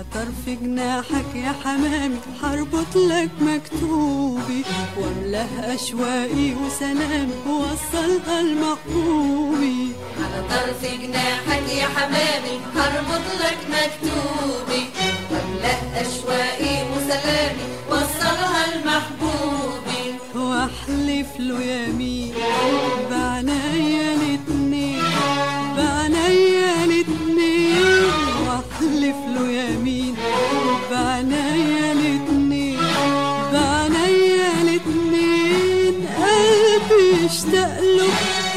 طرف جناحك يا حمامي هربط لك مكتوبي واملاه اشواقي وسلامي ووصلها لمحبوبي. على طرف جناحك يا حمامي هربط لك مكتوبي واملاه اشواقي وسلامي ووصلها لمحبوبي. واحلف له يمين بعنايا الاتنين بعنايا الاتنين واحلف له يمين بعنايا الاتنين بعنايا الاتنين. قلبي اشتاق له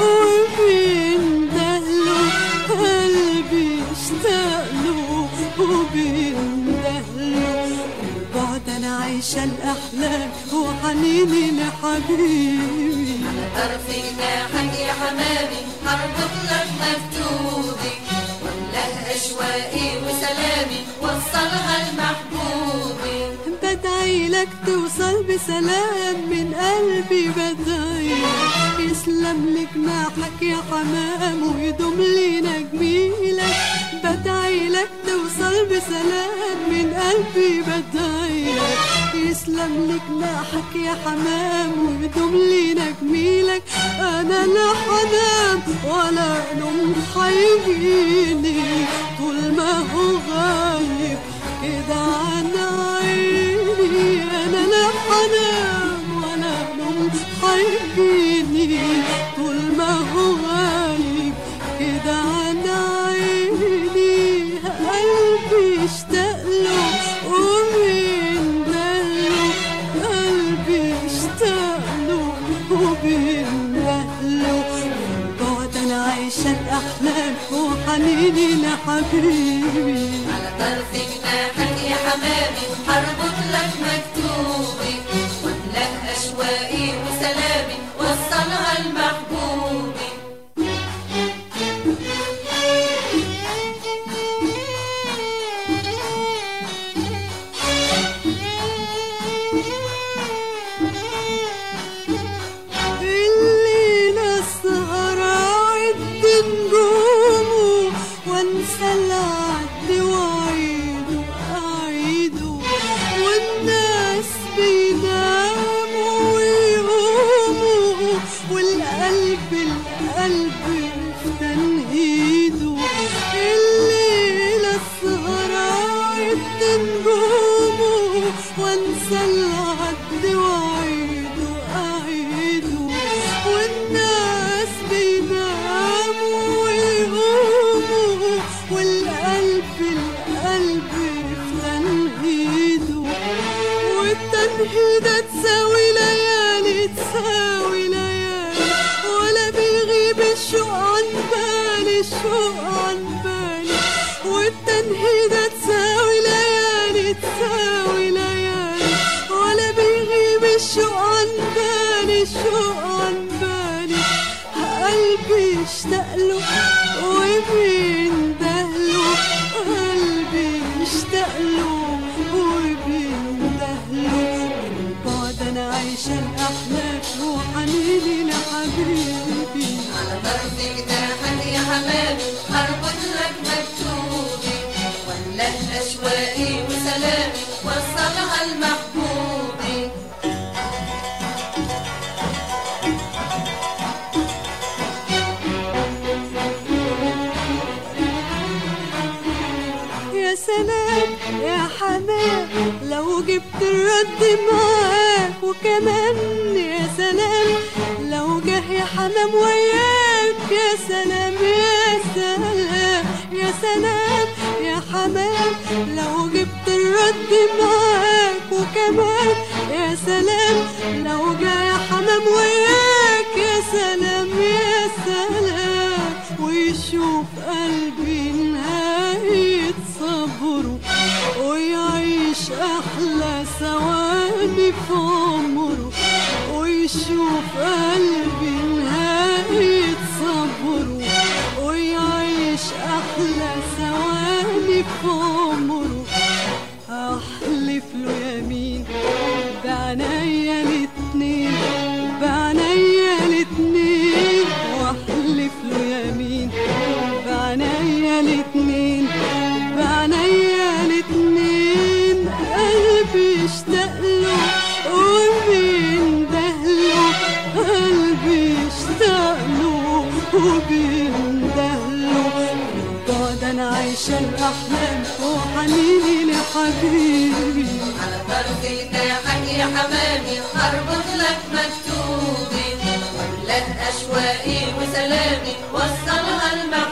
وبينده له قلبي اشتاق له وبينده له. بعد انا عايشه الاحلام وحنيني لحبيبي. على طرف جناحك يا حمامي هربط لك مكتوبي واملاه اشواقي وسلامي وصلها لمحبوبي. بدعي لك توصل بسلام من قلبي بدعي يسلم لك جناحك يا حمام ويدوم لينا جميلك. بدعي لك توصل بسلام من قلبي بدعي يسلم لك جناحك يا حمام ويدوم لينا جميلك. انا لا حنام ولا نوم هيجيني طول ما هو غايب كده عن عيني. انا لا حنام ولا نوم هيجيني طول ما هو غايب كده عن عيني. قلبي اشتاق له وبينده له قلبي اشتاق له وبينده له. بعد انا عايشه الاحلام وحنيني لحبيبي. على طرف جناحك يا حمامي هربط لك مكتوبي واملاه اشواقي وسلامي وصلها لمحبوبي. الليلة السهرة عد نجومه وانسى العد واعيده اعيده. والناس بيناموا ويقوموا والقلب في تنهيده. الليلة السهرة عد نجومه وانسى العد واعيده اعيده. والناس بيناموا ويقوموا والقلب في تنهيده. والتنهيدة تساوي ليالي تساوي ليالي ولا بيغيب الشوق عن بالي الشوق عن بالي. والتنهيدة تساوي ليالي تساوي ليالي ولا بيغيب الشوق عن بالي الشوق عن بالي. قلبي اشتاق له وبينده له قلبي اشتاق له وبينده له. بعد انا عايشه الاحلام وحنيني لحبيبي. على طرف جناحك يا حمامي هربط لك مكتوبي واملاه اشواقي وسلامي وصلها لمحبوبي. يا سلام يا حمام لو جبت الرد معاك وكمان يا سلام لو جه يا حمام وياك. يا سلام يا سلام يا سلام يا حمام لو جبت الرد معاك وكمان يا سلام لو جه يا حمام وياك. يا سلام يا سلام ويشوف قلبي نهاية صبره ويعيش أحلى ثواني في عمره. ويشوف قلبي نهاية صبره ويعيش أحلى ثواني في عمره. أحلف له يمين بعنايا الاتنين بعنايا الاتنين واحلف له يمين بعنايا الاتنين بعنايا الاتنين. عشان أحلامي وحنيني لحبيبي. على طرف جناحك يا حمامي هربط لك مكتوبي، واملأ أشواقي وسلامي وصلها المحبوبي.